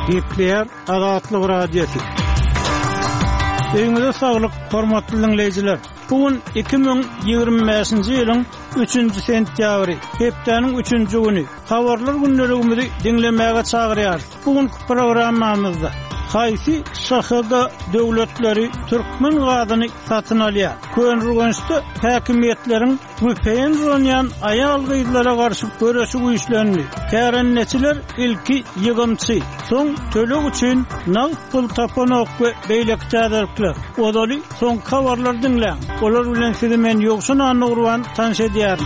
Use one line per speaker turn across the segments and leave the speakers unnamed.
Gepler Azatlyk Radiosu. Öňüňizde saglyk, hormatly dinleýijiler. Bugün 2025-nji ýylyň 3-nji sentýabry, hepdeniň 3-nji güni. Habarlar günlerimizi dinlemäge çagyrýar. Bugünkü programmamyzda Haýsy şahaga döwletleri türkmen gadyny satyn alýar. Könrügençde häkimetleriň müpeýin ronýan aýal gyzlara garşy görüşi güýçlenýär. Kärenneçiler ilki ýygymçy, soň tölek üçin nag pul tapanok we beýlek täderlikler. Odaly soň habarlar dinleň. Olar bilen sizi men ýokşun anurwan tanış edýär.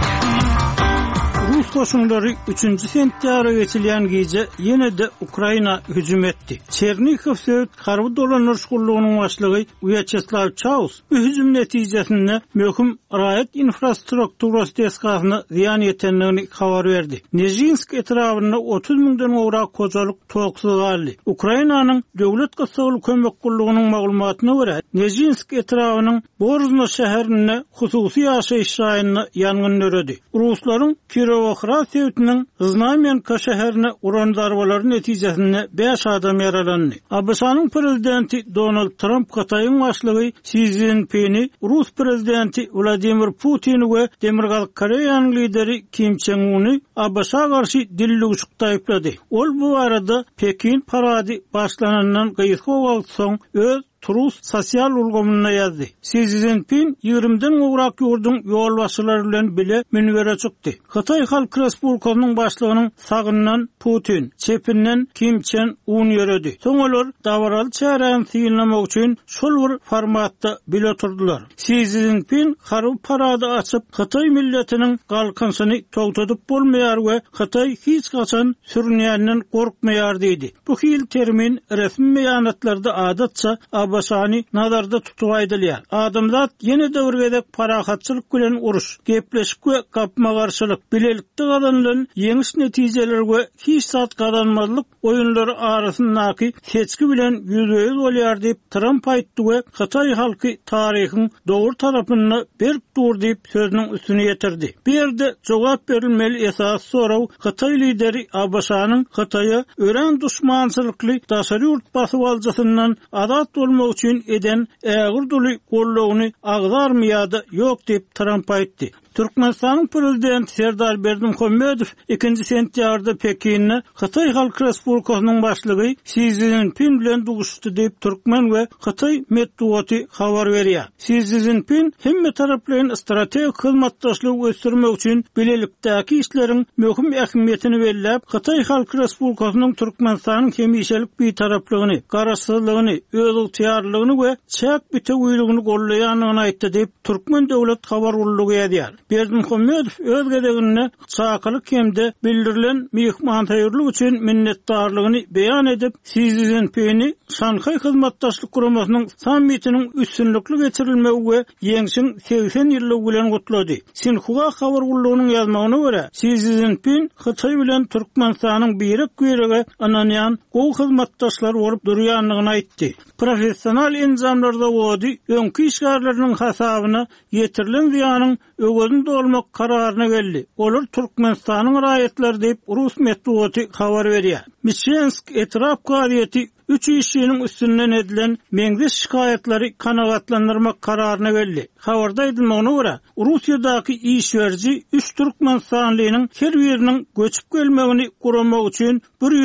Rus koşunları 3-nji sentýabra geçilýän gece ýene de Ukraina hüjüm etdi. Çernihiv söýüt harby dolanýarçylygynyň başlygy Vyacheslav Chaus bu hüjüm netijesinde möhüm raýat infrastrukturasy teskasyny ziýan ýetenligini habar berdi. Nezhinsk etrabyna 30 000-den gowrak kojalyk toksuzy galdy. Ukrainanyň döwlet gasaly kömek gullygynyň maglumatyna görä, Nezhinsk etrabynyň Borzno şäherine hususy ýaşaýyş raýonyna ýangyn öredi. Ruslaryň Kirovohrad söýütiniň Znamenka şäherine uran darbalary netijesinde 5 adam yaralandy. ABŞ-nyň prezidenti Donald Trump Gataýyň başlygy Xi Jinping'i Rus prezidenti Vladimir Putin we Demirgal Koreýanyň lideri Kim Jong-un'y ABŞ-a garşy dilli uçukda aýplady. Ol bu arada Pekin parady başlanandan gyýyk soň öz Rus sosial ulgamyna ýazdy. Xi Jinping 20-den gowrak ýurdun ýol başçylary bilen bile münwere çykdy. Hataý Halk Respublikasynyň başlygynyň sagyndan Putin, çepinden Kim Jong-un ýöredi. Soň olar dawral çäräň syýlamak üçin şol bir formatda bile oturdular. Xi Jinping harby parady açyp Hataý milletiniň galkynsyny togtadyp bolmaýar we Hataý hiç gaçan sürünýänden gorkmaýar diýdi. Bu hil termin resmi beýanatlarda adatça ABŞ-ny nazarda tutup aýdylýar. Adamzat ýene döwürgedek parahatçylyk bilen uruş, gepleşik we gapma garşylyk, bilelikde gazanylan ýeňiş netijeler we hiç zat gazanmazlyk oýunlary arasyndaky seçki bilen ýüzüýüz bolýar diýip Trump aýtdy we Hataý halky taryhyň dogry tarapyna berip dur diýip sözüniň üstüne ýetirdi. Bu ýerde jogap berilmeli esas soraw Hataý lideri ABŞ-nyň Hataýa ören duşmançylykly daşary urt basyp aljasyndan azat bolmak üçin eden ägir duly gollagyny agdarmýady ýok diýip Trump aýtdy. Türkmenistanyň prezidenti Serdar Berdimuhammedow 2-nji sentýabrda Pekinne Hataý Halk Respublikasynyň başlygy Xi Jinping bilen duguşdy diýip türkmen we Hataý medeniýeti habar berýär. Xi Jinping hemme taraplaryň strategik hyzmatdaşlygy ösdürmek üçin bilelikdäki işleriň möhüm ähmiýetini belläp, Hataý Halk Respublikasynyň Türkmenistanyň hemişelik bir taraplygyny, garaşsyzlygyny, özüňtiýarlygyny we çäk biteýligini gollaýanyny aýtdy diýip Türkmen döwlet habar gullugy ýazýar. Berdimuhammedow öz gedeginde çakalyk hemde bildirilen mehmantaýyrlyk üçin minnetdarlygyny beýan edip, Xi Jinping'i Şanhaý hyzmatdaşlyk guramasynyň sammitiniň üstünlükli geçirilmegi we ýeňsiň 80 ýyllyk bilen gutlady. Sinhua habar gullugynyň ýazmagyna görä, Xi Jinping Hataý bilen Türkmenistanyň birek güýrege ananýan gowy hyzmatdaşlar bolup durýanlygyny aýtdy. Professional enzamlarda wody öňki işgärleriniň hasabyna ýetirilen ziýanyň öwgözünde olmak kararyna geldi. Olar Türkmenistanyň raýatları diýip Rus medeniýeti habar berýär. Michensk etraf gaýety 3 işçinin üstünden edilen meňzeş şikayetlary kanagatlandyrmak kararyna geldi. Habarda edilmegine görä, Russiýadaky işberji 3 Türkmenistanlynyň her biriniň göçüp gelmegini guramak üçin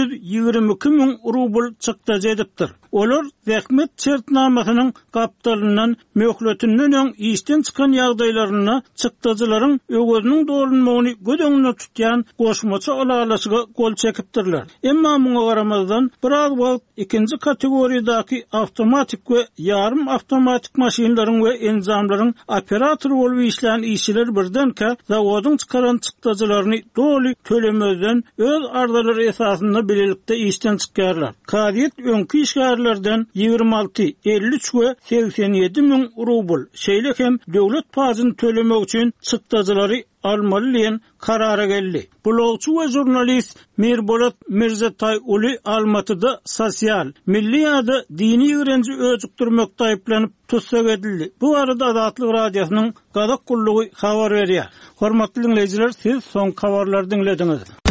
122 000 rubl çykdaja edipdir. Olar zähmet şertnamasynyň gapdalyndan möhletinden öň işden çykan ýagdaýlaryna çykdajaryň öwgözüniň dolunmagyny gödeňine tutýan goşmaça alalaşyga gol çekipdirler. Emma muňa garamazdan biraz wagt ikinci kategoriýadaky awtomatik we ýarym awtomatik maşinlaryň we enzamlaryň operatory bolup işleýän işçiler birdenkä zawodyň çykaran çykdajalaryny doly tölemezden öz ardalary esasynda bilelikde işden çykýarlar. Kadyet öňki işgärlerden 26, 53 we 87 000 rubl. Şeýle hem döwlet pazyny tölemek üçin çykdajalary almaly diýen karara geldi. Blogçu we jurnalist Mirbolat Mirzatay uly Almatyda sosial, milli ýa-da dini öğrenci öýdükdirmekde aýplanyp tutsak edildi. Bu arada Azatlyk Radiosynyň gadak gullugy habar berýär. Hormatly dinleýijiler, siz soň habarlary dinlediňiz.